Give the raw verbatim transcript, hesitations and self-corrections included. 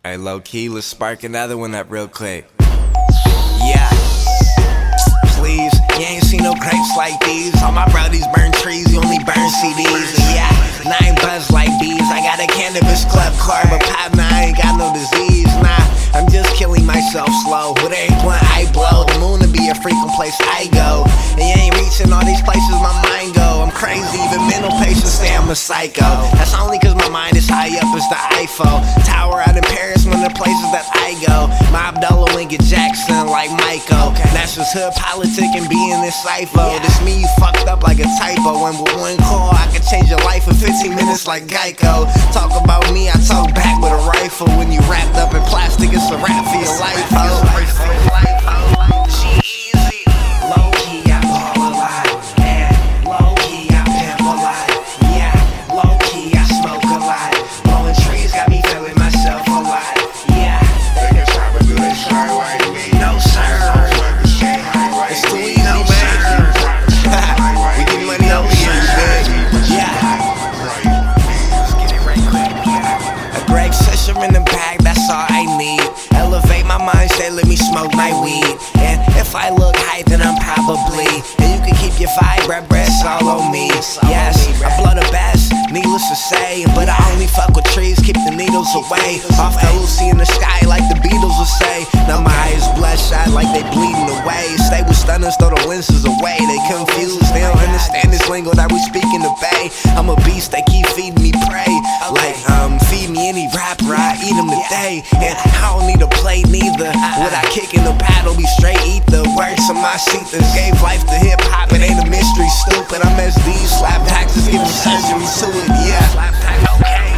Hey, low key, let's spark another one up real quick. Yeah. Please, you ain't seen no grapes like these. All my brodies burn trees, you only burn C Ds. And yeah, nine buzz like bees. I got a cannabis club card, but pop, nah, I ain't got no disease. Nah, I'm just killing myself slow. With every blunt I blow, the moon to be a frequent place I go. And you ain't reaching all these places my mind go. I'm crazy, even mental patients say I'm a psycho. That's only cause my mind is high up as the Eiffel Tower out in Paris, one of the places that I go. My Abdullah Lincoln Jackson like Michael. That's just hood politic and being this cypher. This me you fucked up like a typo. And with one call I can change your life in fifteen minutes like Geico. Talk about me, I talk back with a rifle. When you wrapped up in plastic, it's a wrap for your life, ho. In the bag, that's all I need. Elevate my mindset, let me smoke my weed. And if I look high, then I'm probably. And you can keep your vibe, bruh, bruh, it's all on me. Yes, I blow the best, needless to say. But I only fuck with trees, keep the needles away. Off the Lucy in the sky, like the Beatles would say. Now my eyes bloodshot, like they bleeding away. Stay with stunners, throw the lenses away. They confused, they don't understand this lingo that we speak in the bay. I'm a beast, they keep feeding me prey. Like, um, feed me any rapper, I eat them today. And I don't need to play neither. What I kick in the battle be straight ether. Words of my seekers gave life to hip hop. It ain't a mystery, stupid. I'm S D, slap taxes, giving surgery to it, yeah.